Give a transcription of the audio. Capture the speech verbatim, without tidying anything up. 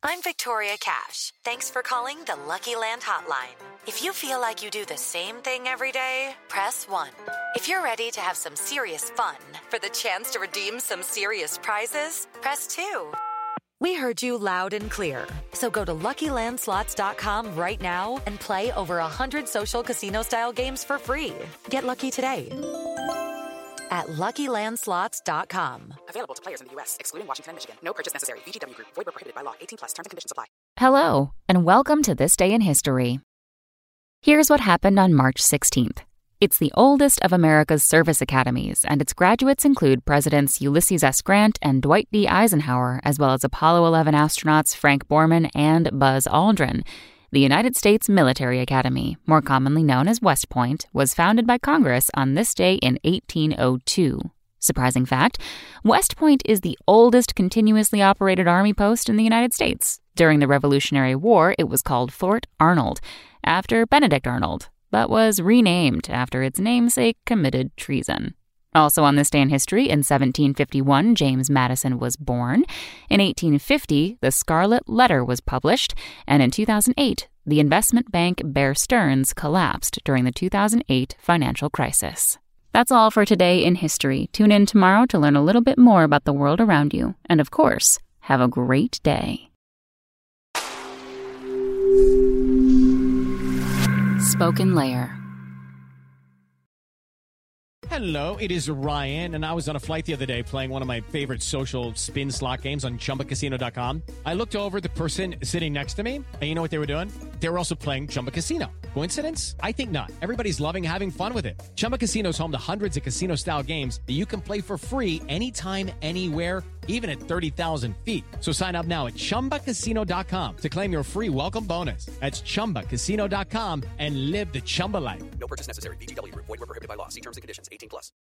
I'm Victoria Cash. Thanks for calling the Lucky Land Hotline. If you feel like you do the same thing every day, press one. If you're ready to have some serious fun for the chance to redeem some serious prizes, press two. We heard you loud and clear. So go to Lucky Land Slots dot com right now and play over one hundred social casino-style games for free. Get lucky today at Lucky Land Slots dot com. Available to players in the U S, excluding Washington and Michigan. No purchase necessary. V G W Group. Void where prohibited by law. eighteen plus. Terms and conditions apply. Hello, and welcome to This Day in History. Here's what happened on March sixteenth. It's the oldest of America's service academies, and its graduates include Presidents Ulysses S. Grant and Dwight D. Eisenhower, as well as Apollo eleven astronauts Frank Borman and Buzz Aldrin. The United States Military Academy, more commonly known as West Point, was founded by Congress on this day in eighteen oh two. Surprising fact, West Point is the oldest continuously operated Army post in the United States. During the Revolutionary War, it was called Fort Arnold, after Benedict Arnold, but was renamed after its namesake committed treason. Also on this day in history, in seventeen fifty-one, James Madison was born. In eighteen fifty, The Scarlet Letter was published. And in two thousand eight, the investment bank Bear Stearns collapsed during the two thousand eight financial crisis. That's all for today in history. Tune in tomorrow to learn a little bit more about the world around you. And of course, have a great day. Spoken Layer. Hello, it is Ryan, and I was on a flight the other day playing one of my favorite social spin slot games on Chumba Casino dot com. I looked over at the person sitting next to me, and you know what they were doing? They were also playing Chumba Casino. Coincidence? I think not. Everybody's loving having fun with it. Chumba Casino is home to hundreds of casino-style games that you can play for free anytime, anywhere, even at thirty thousand feet. So sign up now at Chumba Casino dot com to claim your free welcome bonus. That's Chumba Casino dot com and live the Chumba life. No purchase necessary. V G W Group. Void where prohibited by law. See terms and conditions. eighteen plus.